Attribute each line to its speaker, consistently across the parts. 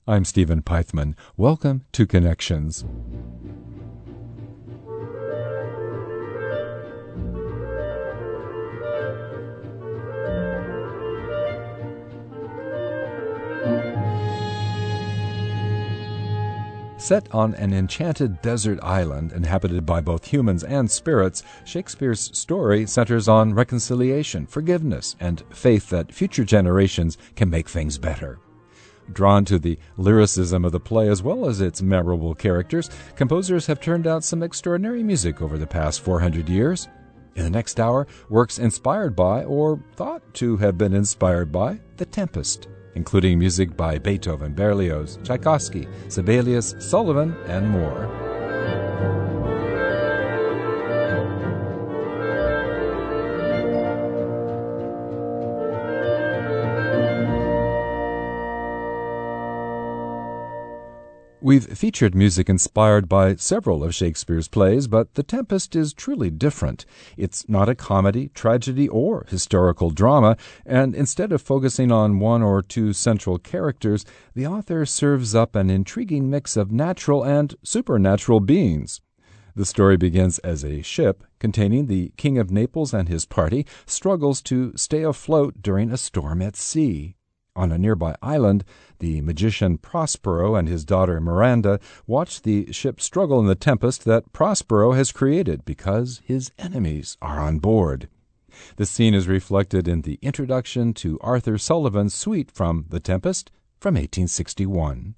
Speaker 1: I'm Stephen Pythman. Welcome to Connections. Set on an enchanted desert island inhabited by both humans and spirits, Shakespeare's story centers on reconciliation, forgiveness, and faith that future generations can make things better. Drawn to the lyricism of the play as well as its memorable characters, composers have turned out some extraordinary music over the past 400 years. In the next hour, works inspired by, or thought to have been inspired by, The Tempest, including music by Beethoven, Berlioz, Tchaikovsky, Sibelius, Sullivan, and more. We've featured music inspired by several of Shakespeare's plays, but The Tempest is truly different. It's not a comedy, tragedy, or historical drama, and instead of focusing on one or two central characters, the author serves up an intriguing mix of natural and supernatural beings. The story begins as a ship containing the King of Naples and his party struggles to stay afloat during a storm at sea. On a nearby island, the magician Prospero and his daughter Miranda watch the ship struggle in the tempest that Prospero has created because his enemies are on board. The scene is reflected in the introduction to Arthur Sullivan's suite from The Tempest from 1861.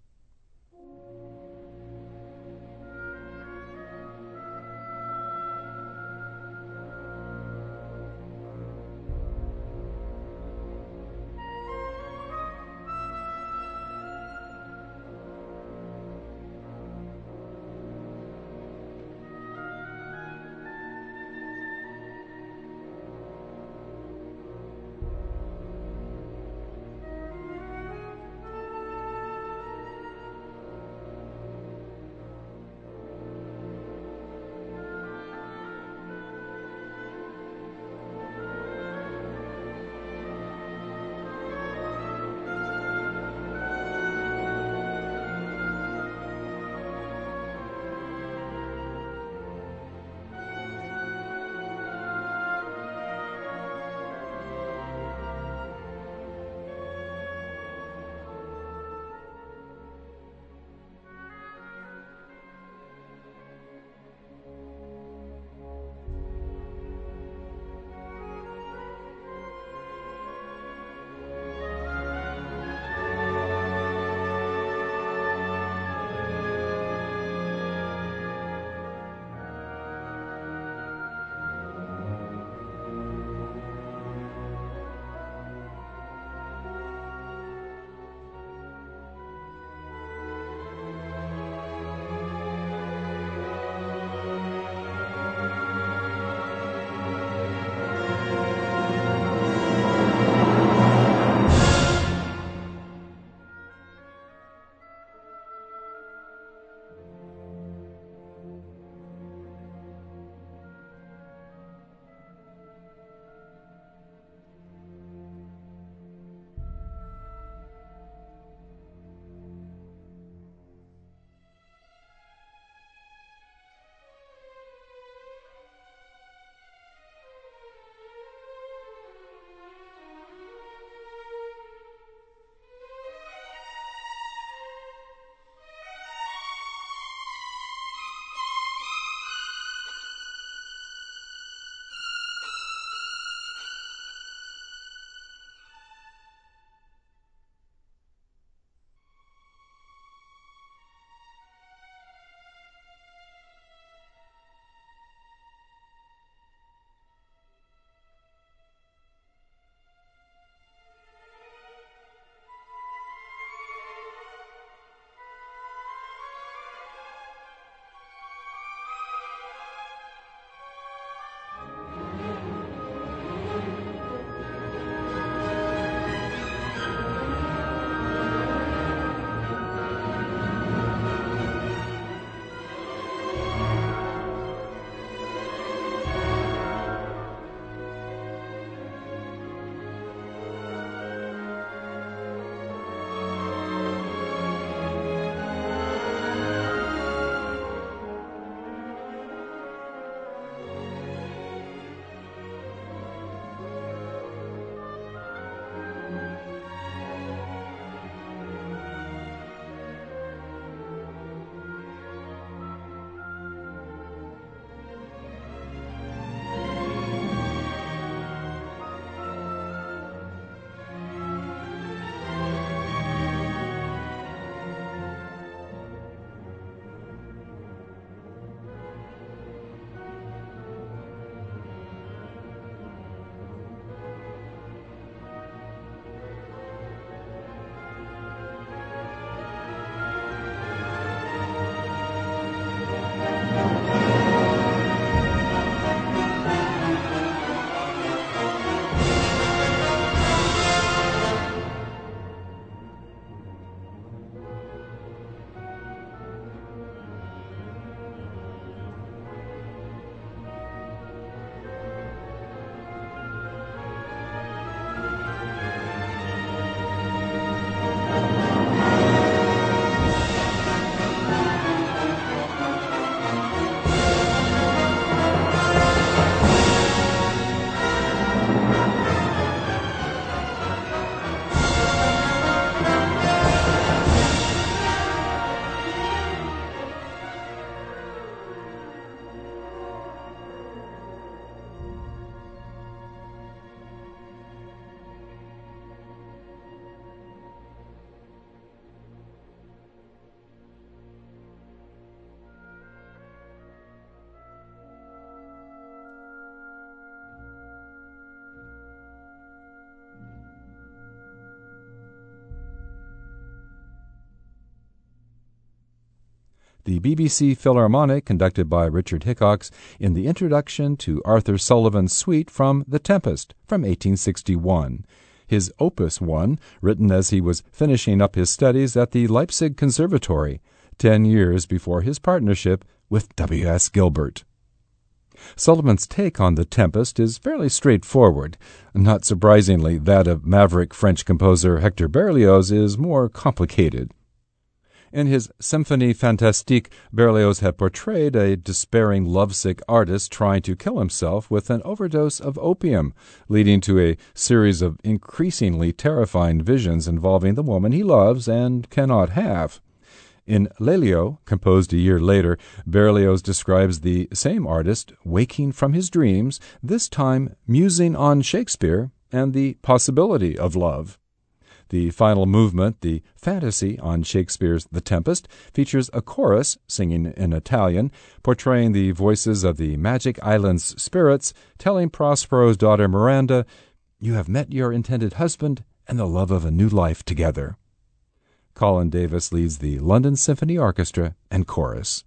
Speaker 1: The BBC Philharmonic, conducted by Richard Hickox, in the introduction to Arthur Sullivan's suite from The Tempest from 1861. His Opus 1, written as he was finishing up his studies at the Leipzig Conservatory, 10 years before his partnership with W.S. Gilbert. Sullivan's take on The Tempest is fairly straightforward. Not surprisingly, that of maverick French composer Hector Berlioz is more complicated. In his Symphonie Fantastique, Berlioz had portrayed a despairing, lovesick artist trying to kill himself with an overdose of opium, leading to a series of increasingly terrifying visions involving the woman he loves and cannot have. In Lelio, composed a year later, Berlioz describes the same artist waking from his dreams, this time musing on Shakespeare and the possibility of love. The final movement, the fantasy on Shakespeare's The Tempest, features a chorus singing in Italian, portraying the voices of the Magic Island's spirits, telling Prospero's daughter Miranda, "You have met your intended husband and the love of a new life together." Colin Davis leads the London Symphony Orchestra and chorus.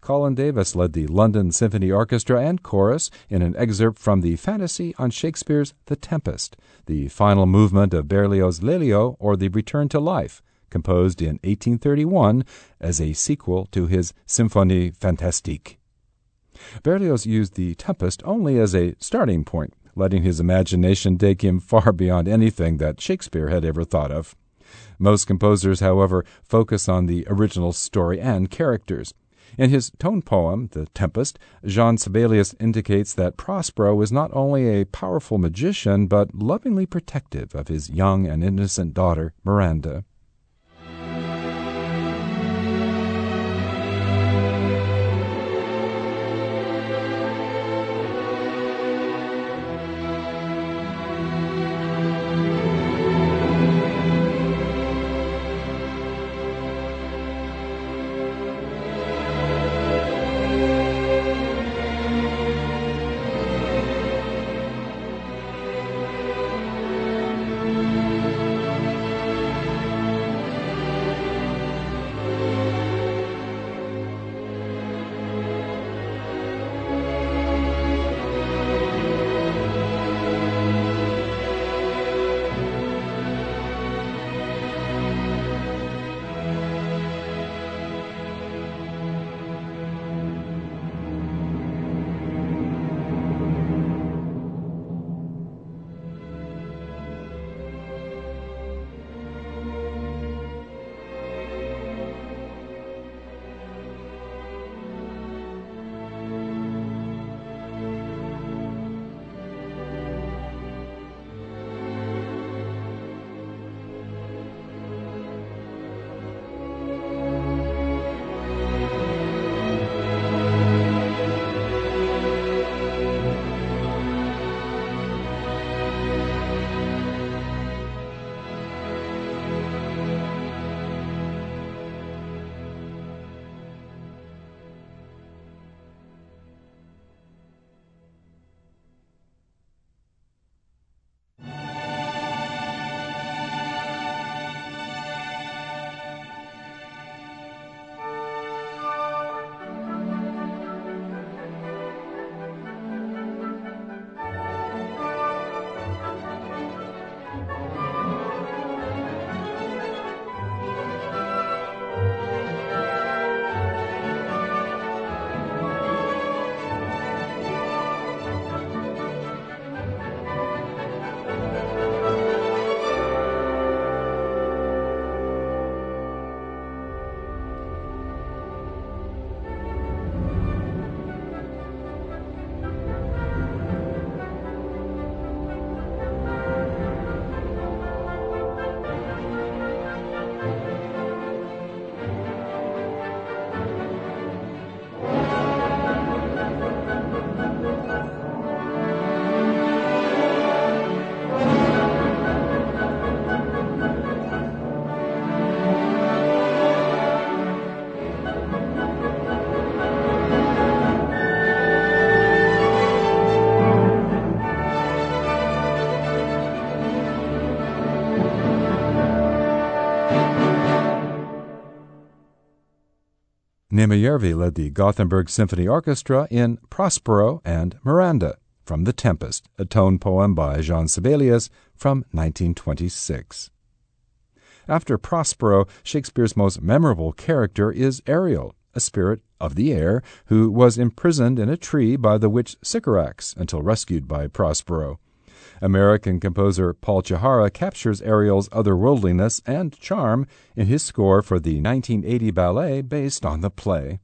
Speaker 1: Colin Davis led the London Symphony Orchestra and Chorus in an excerpt from the fantasy on Shakespeare's The Tempest, the final movement of Berlioz' Lelio, or The Return to Life, composed in 1831 as a sequel to his Symphonie Fantastique. Berlioz used The Tempest only as a starting point, letting his imagination take him far beyond anything that Shakespeare had ever thought of. Most composers, however, focus on the original story and characters. In his tone poem, The Tempest, Jean Sibelius indicates that Prospero is not only a powerful magician, but lovingly protective of his young and innocent daughter, Miranda. Nemejärvi led the Gothenburg Symphony Orchestra in Prospero and Miranda, from The Tempest, a tone poem by Jean Sibelius from 1926. After Prospero, Shakespeare's most memorable character is Ariel, a spirit of the air who was imprisoned in a tree by the witch Sycorax until rescued by Prospero. American composer Paul Chihara captures Ariel's otherworldliness and charm in his score for the 1980 ballet based on the play.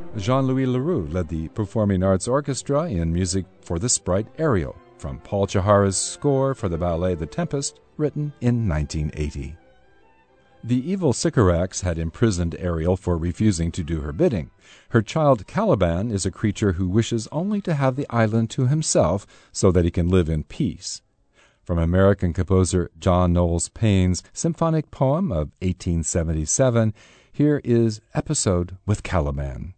Speaker 1: Jean-Louis Leroux led the Performing Arts Orchestra in music for the sprite Ariel, from Paul Chihara's score for the ballet The Tempest, written in 1980. The evil Sycorax had imprisoned Ariel for refusing to do her bidding. Her child Caliban is a creature who wishes only to have the island to himself so that he can live in peace. From American composer John Knowles Payne's symphonic poem of 1877, here is Episode with Caliban.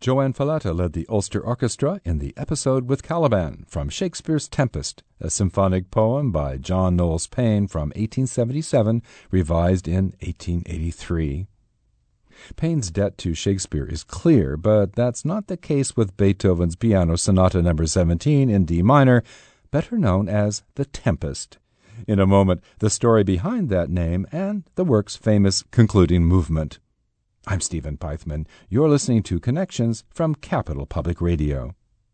Speaker 1: Joanne Falletta led the Ulster Orchestra in the episode with Caliban from Shakespeare's Tempest, a symphonic poem by John Knowles Paine from 1877, revised in 1883. Paine's debt to Shakespeare is clear, but that's not the case with Beethoven's Piano Sonata No. 17 in D minor, better known as The Tempest. In a moment, the story behind that name and the work's famous concluding movement. I'm Stephen Pythman. You're listening to Connections from Capital Public Radio.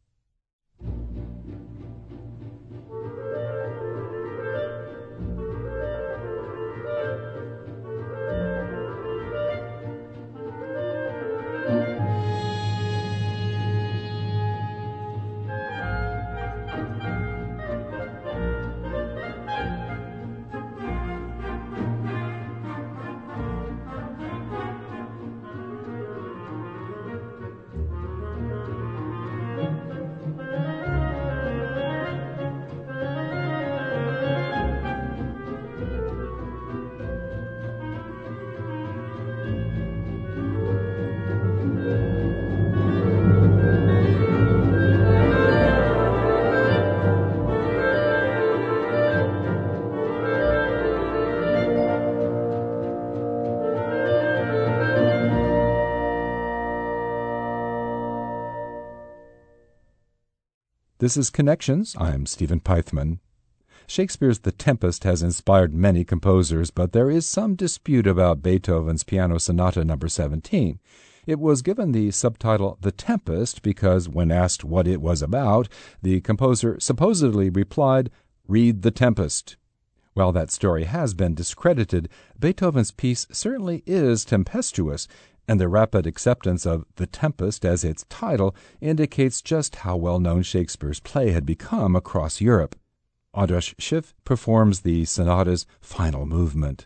Speaker 1: This is Connections. I'm Stephen Pythman. Shakespeare's The Tempest has inspired many composers, but there is some dispute about Beethoven's Piano Sonata No. 17. It was given the subtitle The Tempest because, when asked what it was about, the composer supposedly replied, "Read The Tempest." While that story has been discredited, Beethoven's piece certainly is tempestuous, and the rapid acceptance of The Tempest as its title indicates just how well-known Shakespeare's play had become across Europe. Andras Schiff performs the sonata's final movement.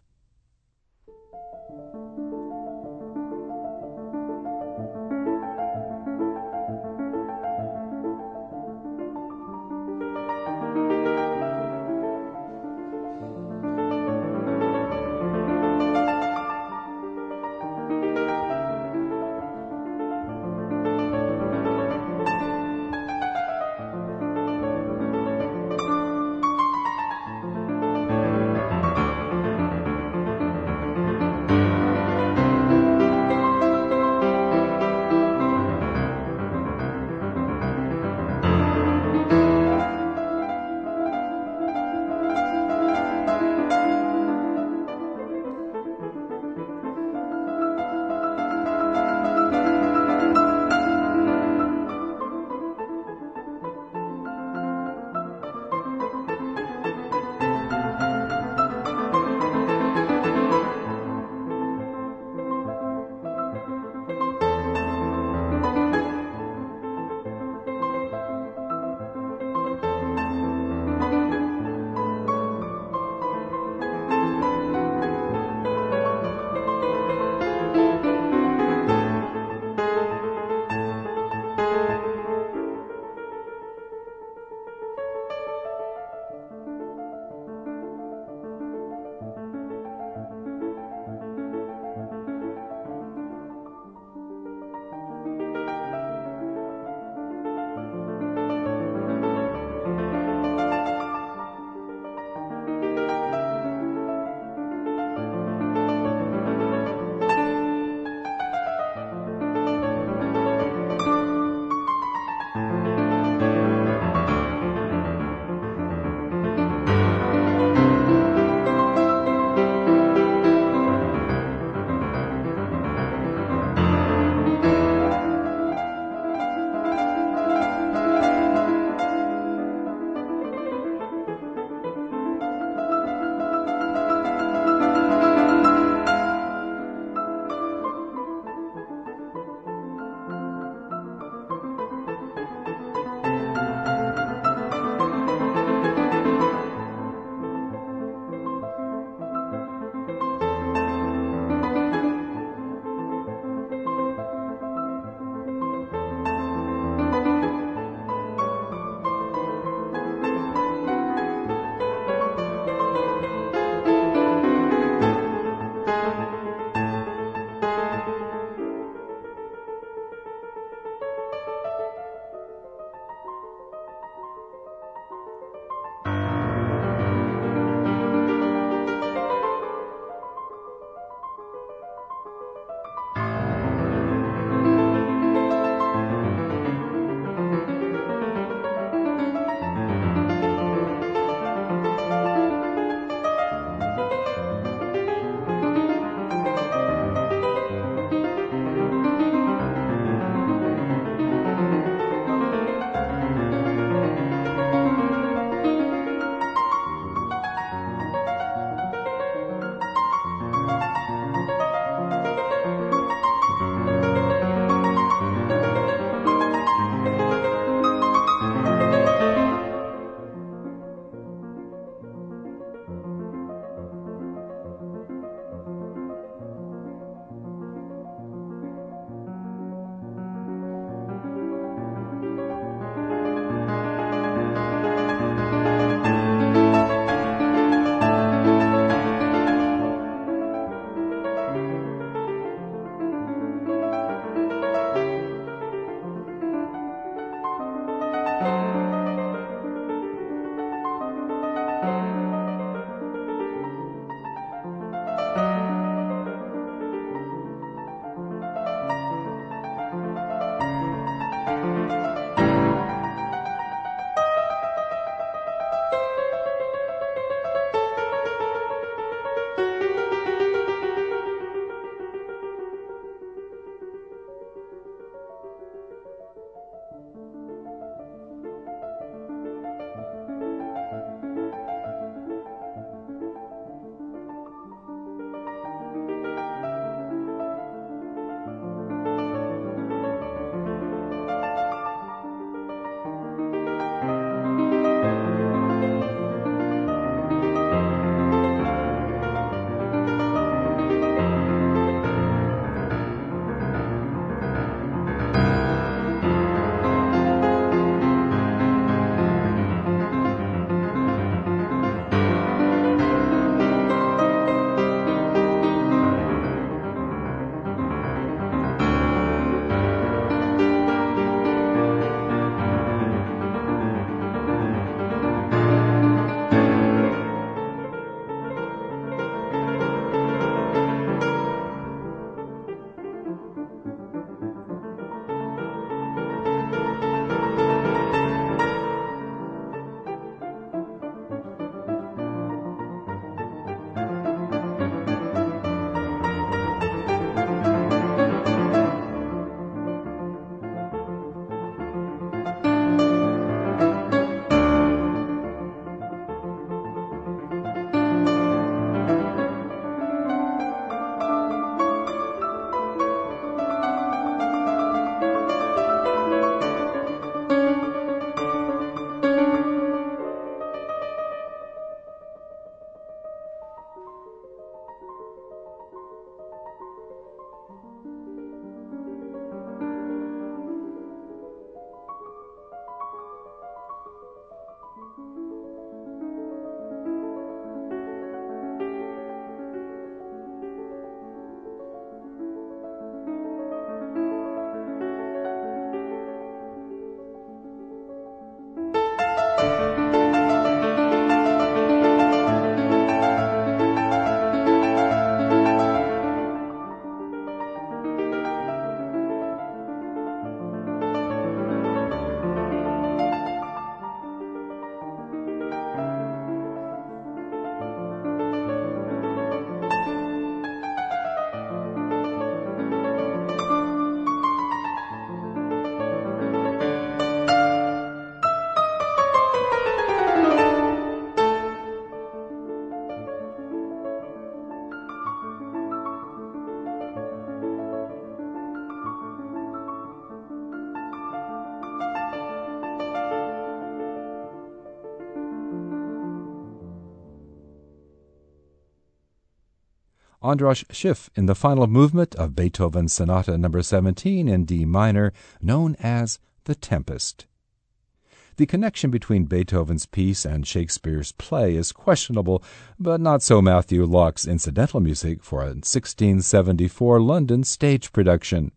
Speaker 1: Andras Schiff in the final movement of Beethoven's Sonata No. 17 in D minor, known as The Tempest. The connection between Beethoven's piece and Shakespeare's play is questionable, but not so Matthew Locke's incidental music for a 1674 London stage production.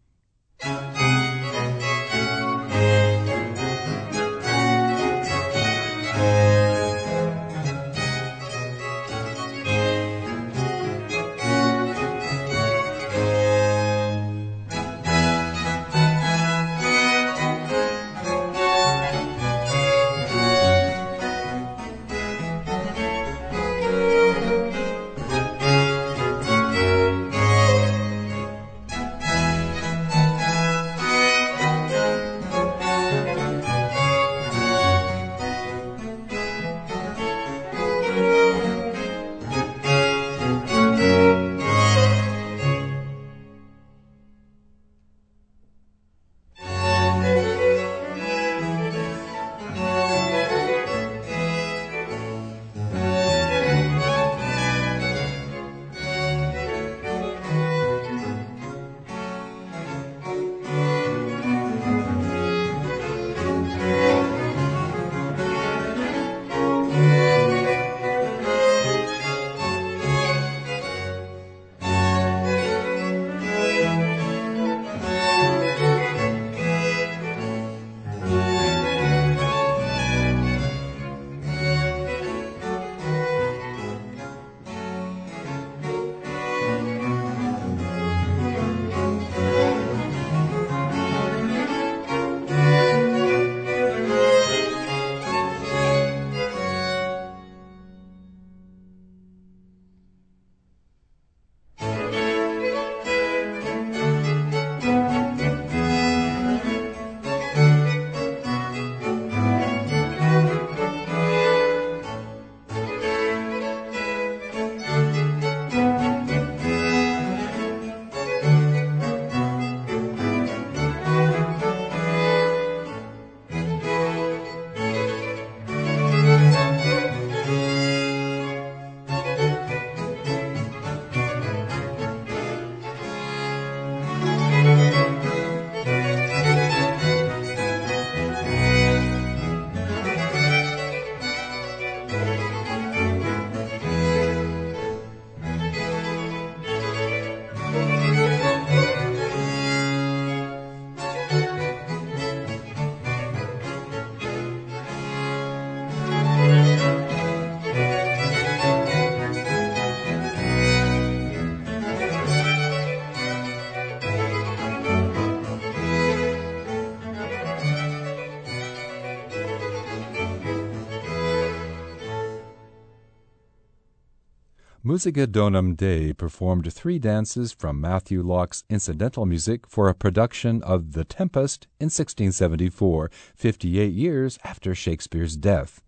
Speaker 1: Musica Donum Dei performed 3 dances from Matthew Locke's incidental music for a production of The Tempest in 1674, 58 years after Shakespeare's death.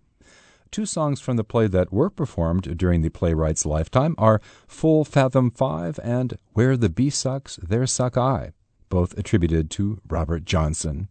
Speaker 1: 2 songs from the play that were performed during the playwright's lifetime are Full Fathom 5 and Where the Bee Sucks, There Suck I, both attributed to Robert Johnson.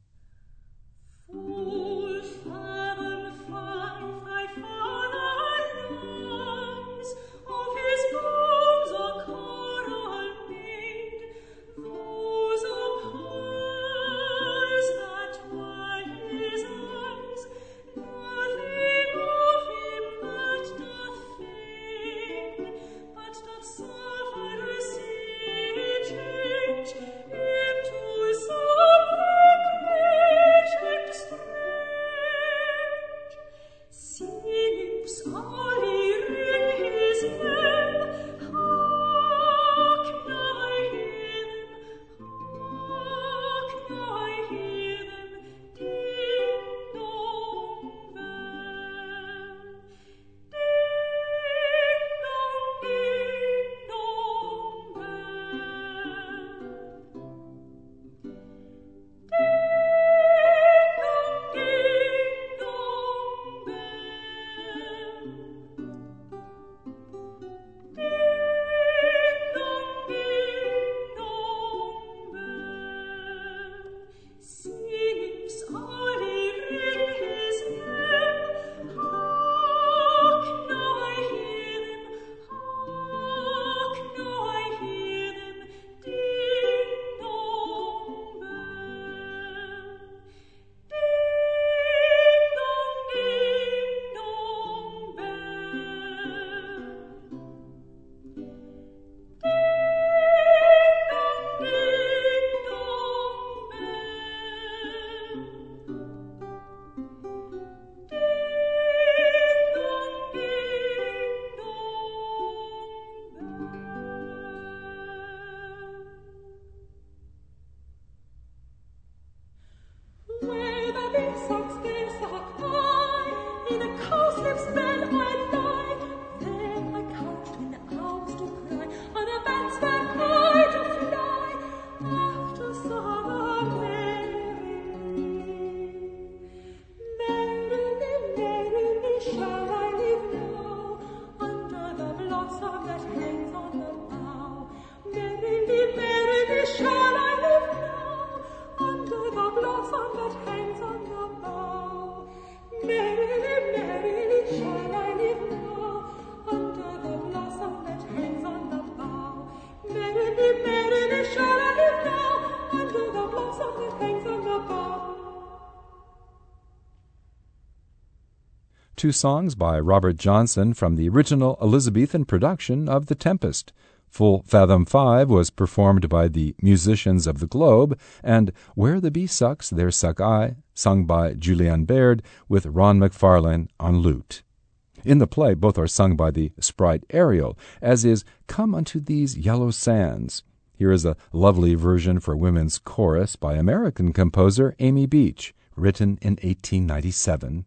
Speaker 1: two songs by Robert Johnson from the original Elizabethan production of The Tempest. Full Fathom 5 was performed by the Musicians of the Globe, and Where the Bee Sucks, There Suck I, sung by Julianne Baird with Ron McFarlane on lute. In the play, both are sung by the sprite Ariel, as is Come Unto These Yellow Sands. Here is a lovely version for women's chorus by American composer Amy Beach, written in 1897.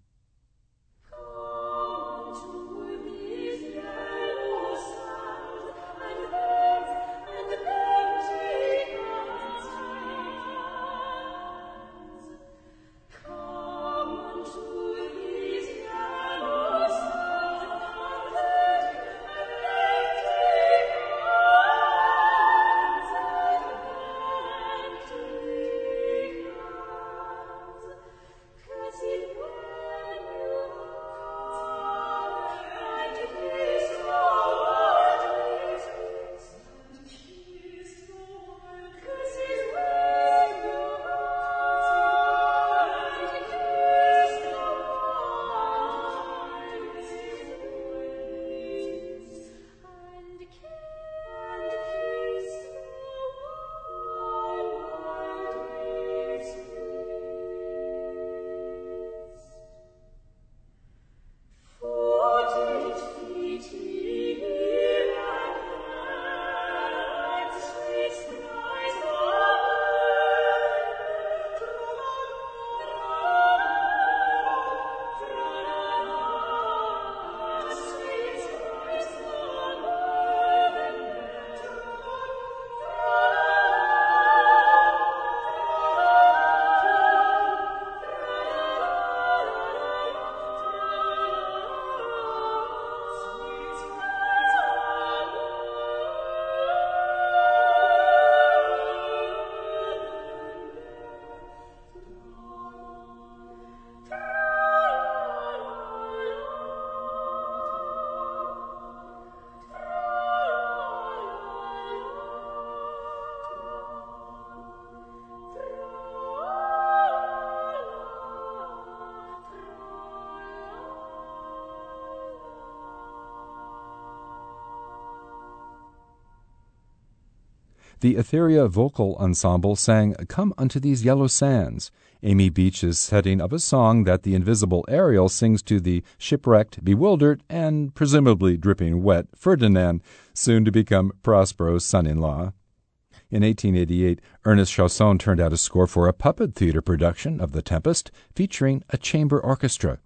Speaker 1: The Etheria Vocal Ensemble sang Come Unto These Yellow Sands. Amy Beach is setting up a song that the invisible Ariel sings to the shipwrecked, bewildered, and presumably dripping wet Ferdinand, soon to become Prospero's son-in-law. In 1888, Ernest Chausson turned out a score for a puppet theater production of The Tempest, featuring a chamber orchestra.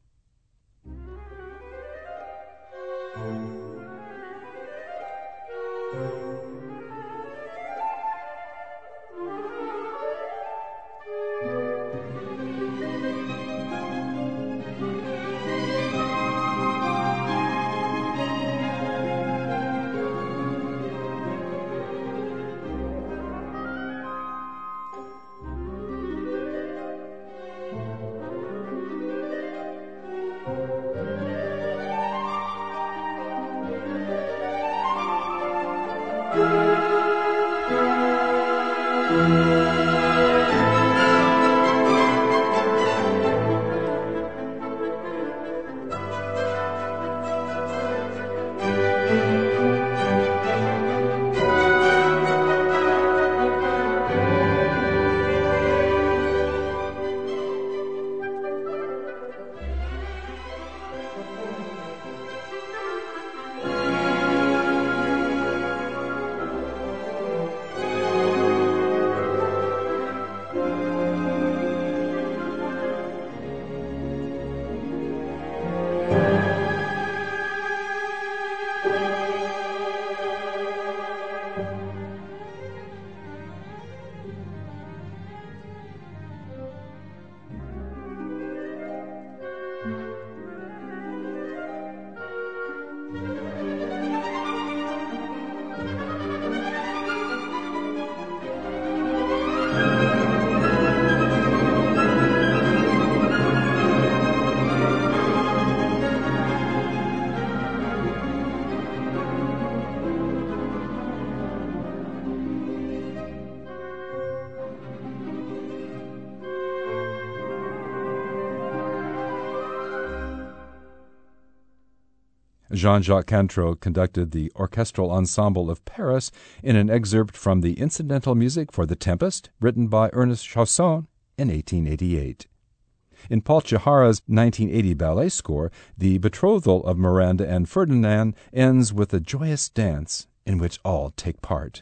Speaker 1: Jean-Jacques Cantreau conducted the Orchestral Ensemble of Paris in an excerpt from the incidental music for The Tempest, written by Ernest Chausson in 1888. In Paul Chihara's 1980 ballet score, the betrothal of Miranda and Ferdinand ends with a joyous dance in which all take part.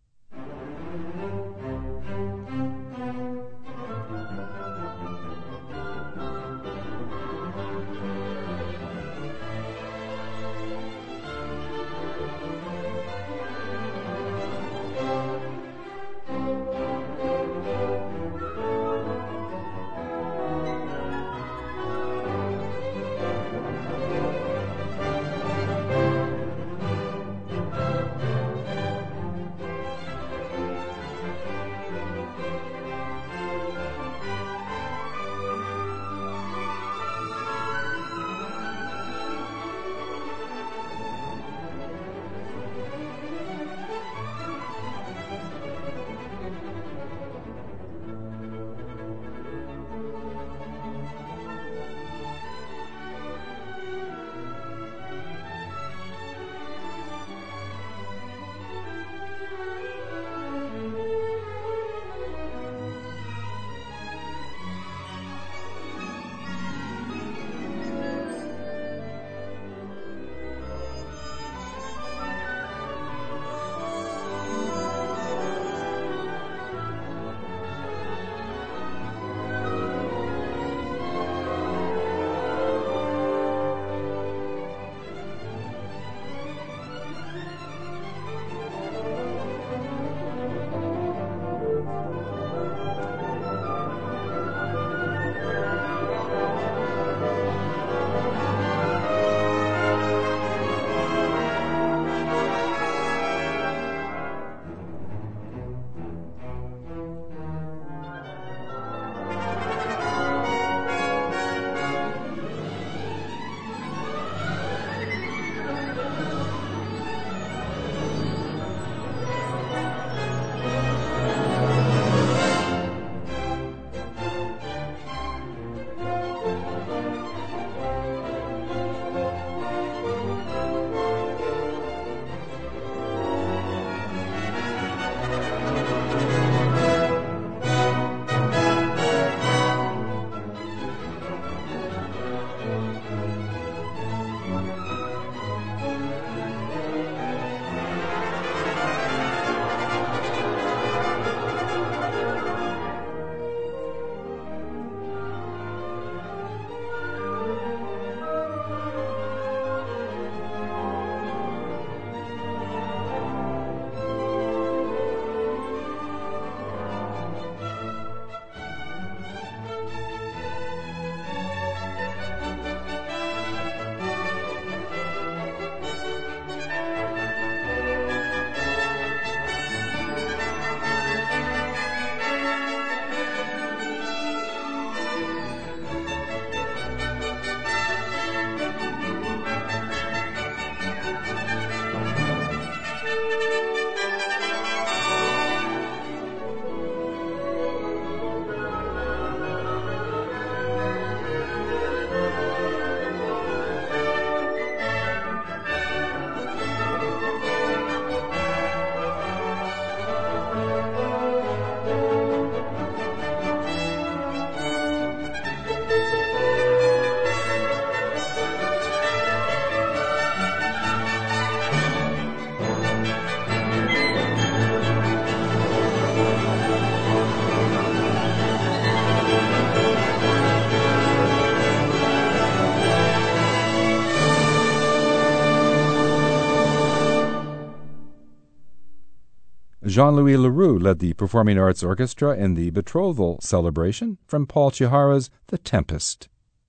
Speaker 1: Jean-Louis Leroux led the Performing Arts Orchestra in the betrothal celebration from Paul Chihara's The Tempest.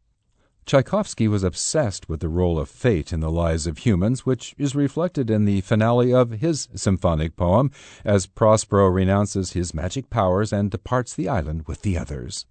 Speaker 1: Tchaikovsky was obsessed with the role of fate in the lives of humans, which is reflected in the finale of his symphonic poem, as Prospero renounces his magic powers and departs the island with the others.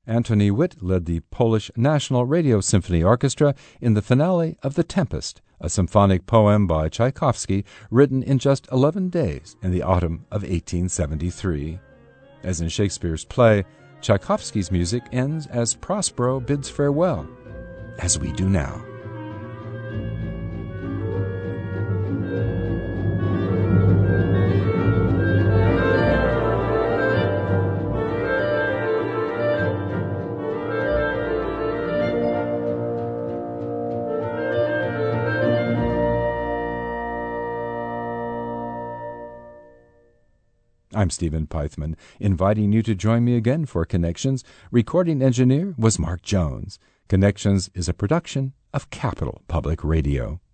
Speaker 1: Antony Witt led the Polish National Radio Symphony Orchestra in the finale of The Tempest, a symphonic poem by Tchaikovsky written in just 11 days in the autumn of 1873. As in Shakespeare's play, Tchaikovsky's music ends as Prospero bids farewell, as we do now. I'm Stephen Pythman, inviting you to join me again for Connections. Recording engineer was Mark Jones. Connections is a production of Capital Public Radio.